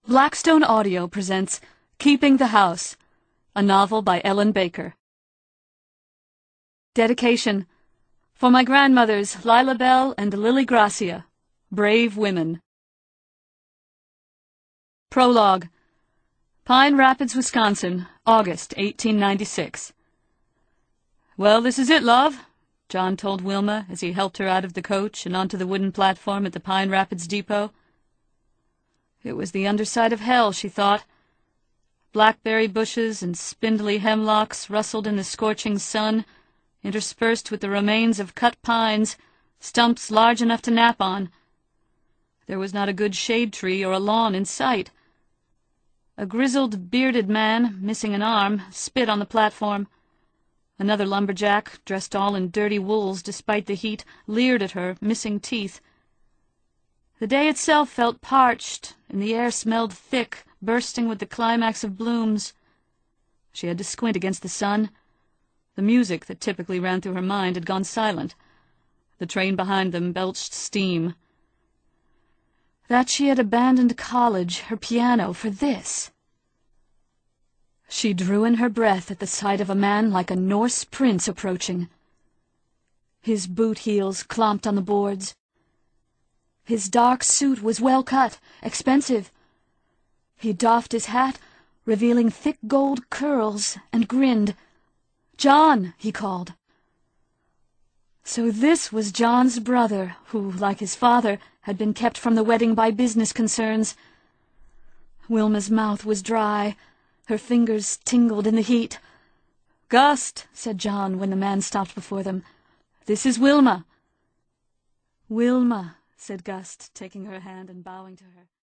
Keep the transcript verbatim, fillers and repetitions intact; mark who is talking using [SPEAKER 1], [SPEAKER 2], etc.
[SPEAKER 1] Blackstone Audio presents Keeping the House, a novel by Ellen Baker. Dedication for my grandmothers Lila Bell and Lily Gracia, brave women. Prologue. Pine Rapids, Wisconsin, August eighteen ninety-six. "Well, this is it, love," John told Wilma as he helped her out of the coach and onto the wooden platform at the Pine Rapids depot. It was the underside of hell, she thought. Blackberry bushes and spindly hemlocks rustled in the scorching sun, interspersed with the remains of cut pines, stumps large enough to nap on. There was not a good shade tree or a lawn in sight. A grizzled, bearded man, missing an arm, spit on the platform. Another lumberjack, dressed all in dirty wools despite the heat, leered at her, missing teeth. The day itself felt parched, and the air smelled thick, bursting with the climax of blooms. She had to squint against the sun. The music that typically ran through her mind had gone silent. The train behind them belched steam. That she had abandoned college, her piano, for this. She drew in her breath at the sight of a man like a Norse prince approaching. His boot heels clomped on the boards. His dark suit was well cut, expensive. He doffed his hat, revealing thick gold curls, and grinned. "John," he called. So this was John's brother, who, like his father, had been kept from the wedding by business concerns. Wilma's mouth was dry. Her fingers tingled in the heat. "Gust," said John when the man stopped before them. "This is Wilma." "Wilma," said Gust, taking her hand and bowing to her.